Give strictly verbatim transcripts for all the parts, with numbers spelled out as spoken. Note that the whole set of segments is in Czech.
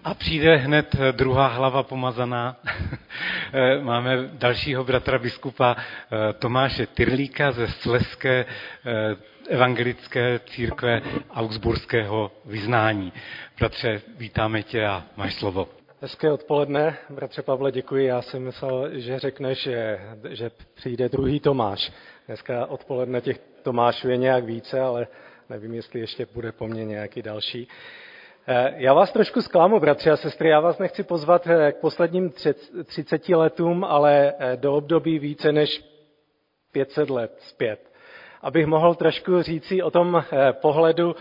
A přijde hned druhá hlava pomazaná. Máme dalšího bratra biskupa Tomáše Tyrlíka ze Slezské evangelické církve augsburského vyznání. Bratře, vítáme tě a máš slovo. Hezké odpoledne, bratře Pavle, děkuji. Já jsem myslel, že řekneš, že, že přijde druhý Tomáš. Dneska odpoledne těch Tomášů je nějak více, ale nevím, jestli ještě bude po mně nějaký další. Já vás trošku zklamu, bratři a sestry, já vás nechci pozvat k posledním třiceti letům, ale do období více než pět set let zpět. Abych mohl trošku říci o tom pohledu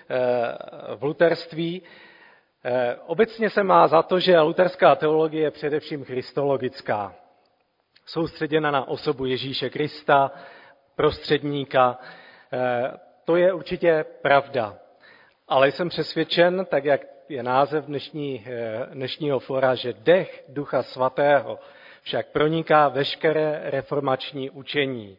v luterství. Obecně se má za to, že luterská teologie je především christologická. Soustředěna na osobu Ježíše Krista, prostředníka. To je určitě pravda. Ale jsem přesvědčen, tak jak je název dnešní, dnešního fora, že dech Ducha Svatého však proniká veškeré reformační učení.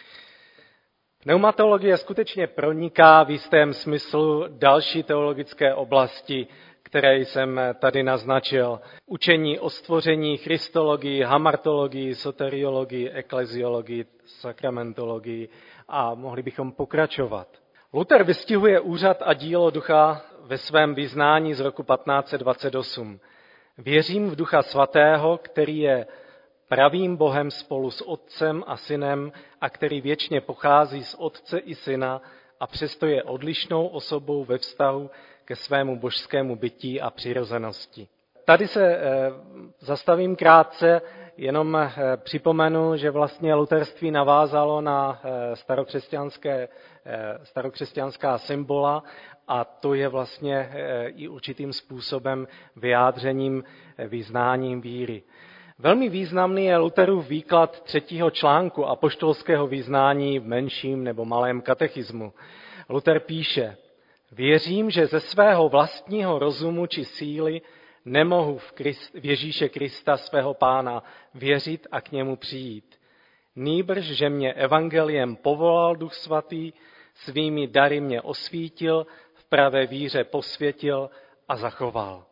Pneumatologie skutečně proniká v jistém smyslu další teologické oblasti, které jsem tady naznačil. Učení o stvoření, christologii, hamartologii, soteriologii, ekleziologii, sakramentologii a mohli bychom pokračovat. Luther vystihuje úřad a dílo Ducha ve svém vyznání z roku patnáct set dvacet osm. Věřím v Ducha Svatého, který je pravým Bohem spolu s Otcem a Synem a který věčně pochází z Otce i Syna a přesto je odlišnou osobou ve vztahu ke svému božskému bytí a přirozenosti. Tady se zastavím krátce, jenom připomenu, že vlastně luterství navázalo na starokřesťanské, starokřesťanská symbola a to je vlastně i určitým způsobem vyjádřením, vyznáním víry. Velmi významný je Lutherův výklad třetího článku apoštolského vyznání v menším nebo malém katechismu. Luther píše: Věřím, že ze svého vlastního rozumu či síly nemohu v, Krist, v Ježíše Krista svého Pána věřit a k němu přijít. Nýbrž, že mě evangeliem povolal Duch Svatý, svými dary mě osvítil, v pravé víře posvětil a zachoval.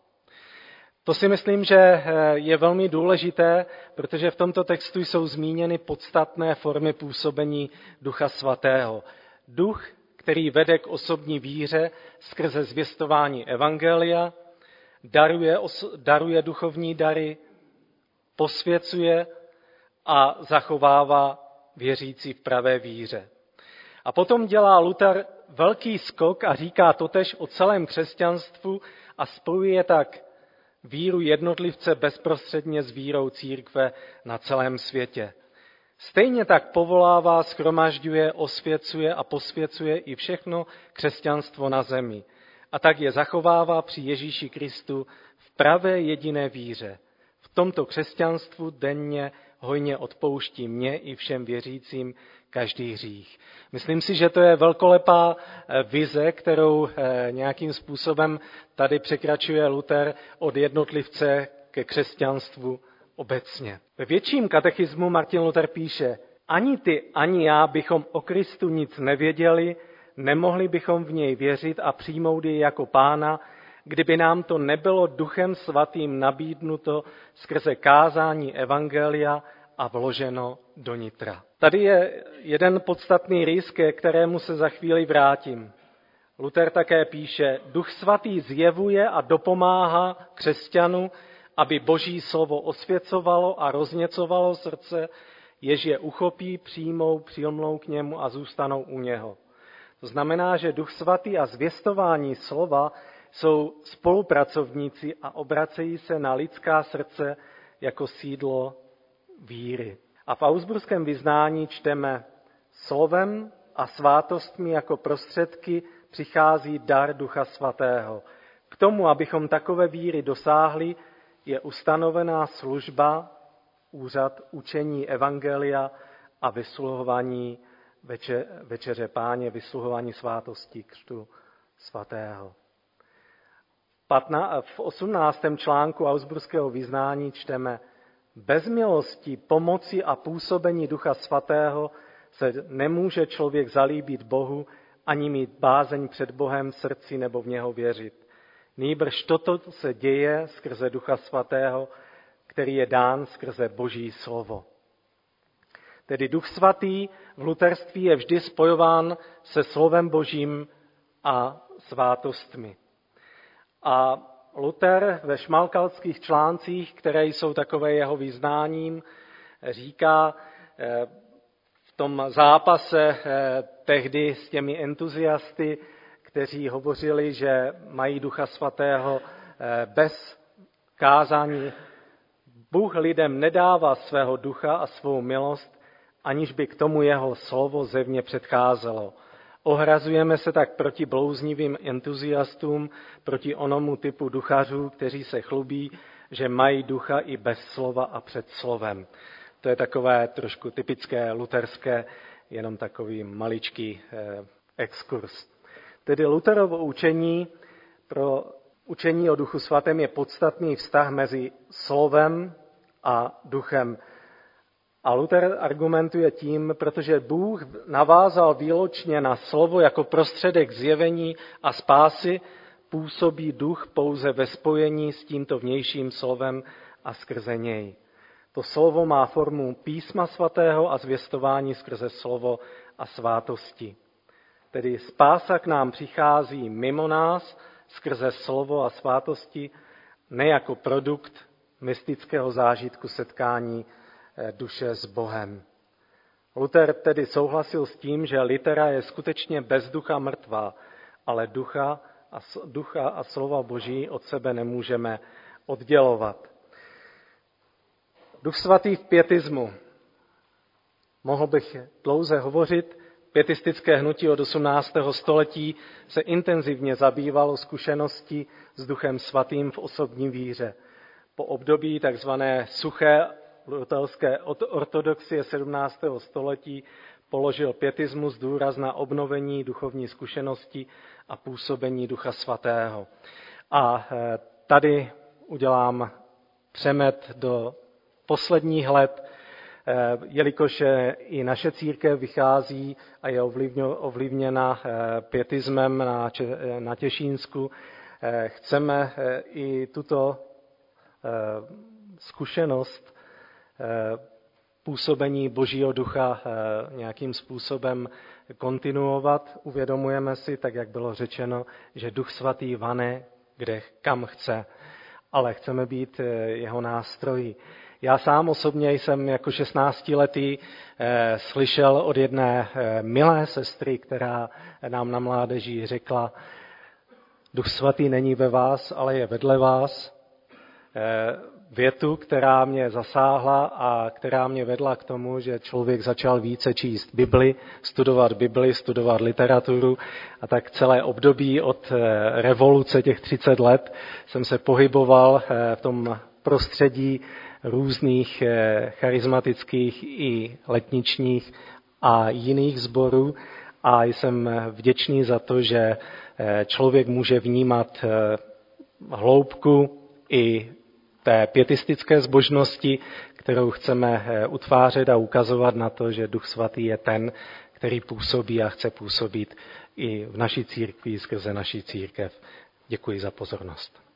To si myslím, že je velmi důležité, protože v tomto textu jsou zmíněny podstatné formy působení Ducha Svatého. Duch, který vede k osobní víře skrze zvěstování evangelia, daruje, daruje duchovní dary, posvěcuje a zachovává věřící v pravé víře. A potom dělá Luther velký skok a říká totéž o celém křesťanstvu a spojuje tak víru jednotlivce bezprostředně s vírou církve na celém světě. Stejně tak povolává, shromažďuje, osvěcuje a posvěcuje i všechno křesťanstvo na zemi. A tak je zachovává při Ježíši Kristu v pravé jediné víře. V tomto křesťanstvu denně hojně odpouští mě i všem věřícím každý hřích. Myslím si, že to je velkolepá vize, kterou nějakým způsobem tady překračuje Luther od jednotlivce ke křesťanstvu obecně. Ve větším katechismu Martin Luther píše: Ani ty, ani já bychom o Kristu nic nevěděli, nemohli bychom v něj věřit a přijmout jej jako Pána, kdyby nám to nebylo Duchem Svatým nabídnuto skrze kázání evangelia a vloženo do nitra. Tady je jeden podstatný rys, ke kterému se za chvíli vrátím. Luther také píše: Duch Svatý zjevuje a dopomáhá křesťanu, aby Boží slovo osvěcovalo a rozněcovalo srdce, jež je uchopí, přijmou, přilmou k němu a zůstanou u něho. To znamená, že Duch Svatý a zvěstování slova jsou spolupracovníci a obracejí se na lidská srdce jako sídlo víry. A v augsburském vyznání čteme: Slovem a svátostmi jako prostředky přichází dar Ducha Svatého. K tomu, abychom takové víry dosáhli, je ustanovená služba, úřad učení evangelia a vysluhování večer, večeře Páně, vysluhování svátosti křtu svatého. V osmnáctém článku augsburského vyznání čteme: Bez milosti, pomoci a působení Ducha Svatého se nemůže člověk zalíbit Bohu ani mít bázeň před Bohem v srdci nebo v něho věřit. Nýbrž toto se děje skrze Ducha Svatého, který je dán skrze Boží slovo. Tedy Duch Svatý v luterství je vždy spojován se slovem Božím a svátostmi. A Luther ve šmalkalských článcích, které jsou takové jeho vyznáním, říká v tom zápase tehdy s těmi entuziasty, kteří hovořili, že mají Ducha Svatého bez kázání. Bůh lidem nedává svého ducha a svou milost, aniž by k tomu jeho slovo zevně předcházelo. Ohrazujeme se tak proti blouznivým entuziastům, proti onomu typu duchařů, kteří se chlubí, že mají ducha i bez slova a před slovem. To je takové trošku typické luterské, jenom takový maličký eh, exkurs. Tedy Lutherovo učení pro učení o Duchu Svatém je podstatný vztah mezi slovem a duchem. A Luther argumentuje tím, protože Bůh navázal výlučně na slovo jako prostředek zjevení a spásy, působí duch pouze ve spojení s tímto vnějším slovem a skrze něj. To slovo má formu písma svatého a zvěstování skrze slovo a svátosti. Tedy spása k nám přichází mimo nás skrze slovo a svátosti, ne jako produkt mystického zážitku setkání duše s Bohem. Luther tedy souhlasil s tím, že litera je skutečně bez ducha mrtvá, ale ducha a, ducha a slova Boží od sebe nemůžeme oddělovat. Duch svatý v pietismu. Mohl bych dlouze hovořit. Pietistické hnutí od osmnáctého století se intenzivně zabývalo zkušeností s Duchem svatým v osobní víře. Po období takzvané suché luterské ortodoxie sedmnáctého století položil pietismus důraz na obnovení duchovní zkušenosti a působení Ducha svatého. A tady udělám přemet do posledních let, jelikož i naše církev vychází a je ovlivněna pietismem na Těšínsku, chceme i tuto zkušenost působení Božího ducha nějakým způsobem kontinuovat. Uvědomujeme si, tak jak bylo řečeno, že Duch svatý vane kde kam chce, ale chceme být jeho nástroji. Já sám osobně jsem jako šestnáctiletý eh, slyšel od jedné eh, milé sestry, která nám na mládeži řekla: Duch svatý není ve vás, ale je vedle vás. Eh, větu, která mě zasáhla a která mě vedla k tomu, že člověk začal více číst Bibli, studovat Bibli, studovat literaturu, a tak celé období od eh, revoluce těch třicet let jsem se pohyboval eh, v tom prostředí různých charismatických i letničních a jiných sborů a jsem vděčný za to, že člověk může vnímat hloubku i té pietistické zbožnosti, kterou chceme utvářet a ukazovat na to, že Duch svatý je ten, který působí a chce působit i v naší církvi skrze naší církev. Děkuji za pozornost.